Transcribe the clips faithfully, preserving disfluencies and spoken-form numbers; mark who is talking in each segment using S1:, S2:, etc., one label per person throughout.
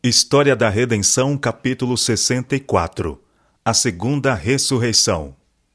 S1: História da Redenção, capítulo sessenta e quatro. A segunda ressurreição.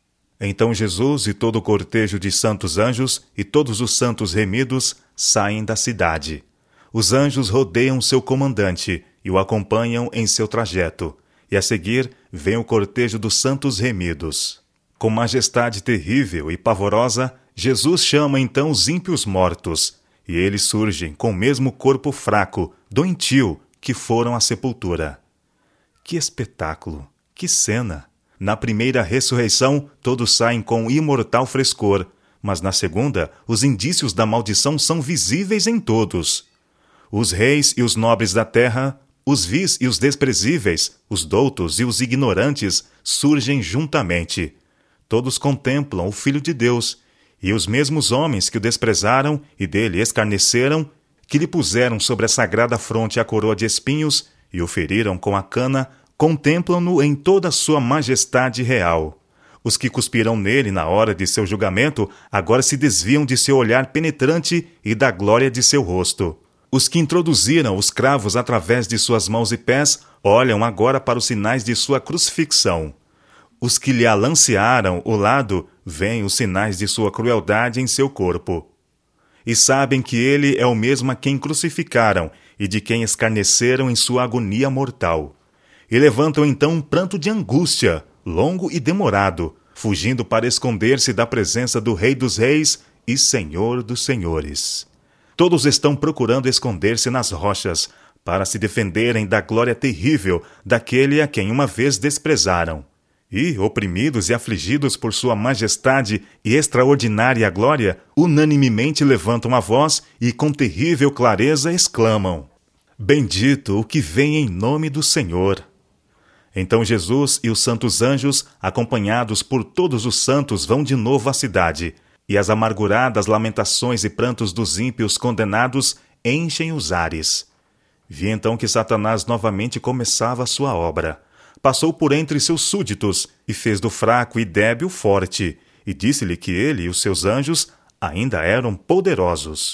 S1: Então Jesus e todo o cortejo de santos anjos e todos os santos remidos saem da cidade. Os anjos rodeiam seu comandante e o acompanham em seu trajeto, e a seguir vem o cortejo dos santos remidos. Com majestade terrível e pavorosa, Jesus chama então os ímpios mortos, e eles surgem com o mesmo corpo fraco, doentio, que foram à sepultura. Que espetáculo! Que cena! Na primeira ressurreição, todos saem com imortal frescor, mas na segunda, os indícios da maldição são visíveis em todos. Os reis e os nobres da terra, os vis e os desprezíveis, os doutos e os ignorantes surgem juntamente. Todos contemplam o Filho de Deus, e os mesmos homens que o desprezaram e dele escarneceram, que lhe puseram sobre a sagrada fronte a coroa de espinhos e o feriram com a cana, contemplam-no em toda a sua majestade real. Os que cuspiram nele na hora de seu julgamento agora se desviam de seu olhar penetrante e da glória de seu rosto. Os que introduziram os cravos através de suas mãos e pés olham agora para os sinais de sua crucifixão. Os que lhe alancearam o lado veem os sinais de sua crueldade em seu corpo. E sabem que ele é o mesmo a quem crucificaram e de quem escarneceram em sua agonia mortal. E levantam então um pranto de angústia, longo e demorado, fugindo para esconder-se da presença do Rei dos Reis e Senhor dos Senhores. Todos estão procurando esconder-se nas rochas, para se defenderem da glória terrível daquele a quem uma vez desprezaram. E, oprimidos e afligidos por sua majestade e extraordinária glória, unanimemente levantam a voz e com terrível clareza exclamam: Bendito o que vem em nome do Senhor! Então Jesus e os santos anjos, acompanhados por todos os santos, vão de novo à cidade, e as amarguradas lamentações e prantos dos ímpios condenados enchem os ares. Vi então que Satanás novamente começava a sua obra. Passou por entre seus súditos e fez do fraco e débil forte, e disse-lhe que ele e os seus anjos ainda eram poderosos.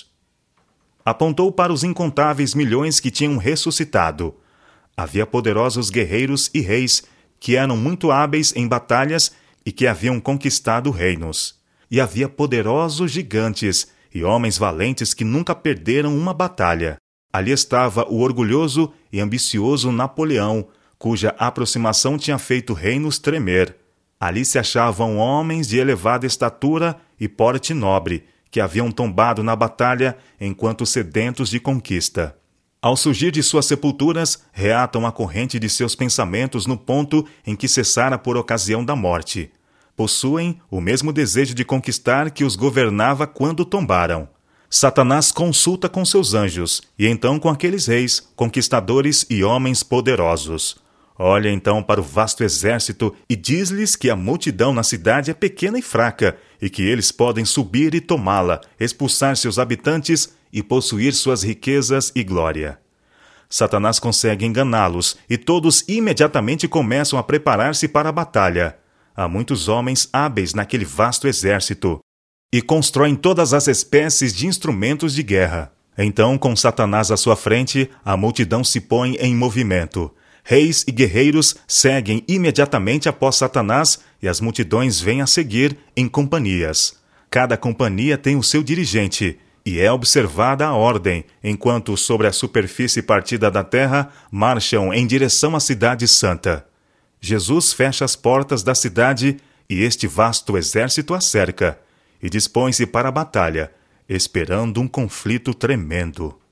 S1: Apontou para os incontáveis milhões que tinham ressuscitado. Havia poderosos guerreiros e reis que eram muito hábeis em batalhas e que haviam conquistado reinos. E havia poderosos gigantes e homens valentes que nunca perderam uma batalha. Ali estava o orgulhoso e ambicioso Napoleão, cuja aproximação tinha feito reinos tremer. Ali se achavam homens de elevada estatura e porte nobre, que haviam tombado na batalha enquanto sedentos de conquista. Ao surgir de suas sepulturas, reatam a corrente de seus pensamentos no ponto em que cessara por ocasião da morte. Possuem o mesmo desejo de conquistar que os governava quando tombaram. Satanás consulta com seus anjos, e então com aqueles reis, conquistadores e homens poderosos. Olha então para o vasto exército e diz-lhes que a multidão na cidade é pequena e fraca, e que eles podem subir e tomá-la, expulsar seus habitantes e possuir suas riquezas e glória. Satanás consegue enganá-los, e todos imediatamente começam a preparar-se para a batalha. Há muitos homens hábeis naquele vasto exército, e constroem todas as espécies de instrumentos de guerra. Então, com Satanás à sua frente, a multidão se põe em movimento. Reis e guerreiros seguem imediatamente após Satanás e as multidões vêm a seguir em companhias. Cada companhia tem o seu dirigente e é observada a ordem, enquanto sobre a superfície partida da terra marcham em direção à cidade santa. Jesus fecha as portas da cidade e este vasto exército a cerca e dispõe-se para a batalha, esperando um conflito tremendo.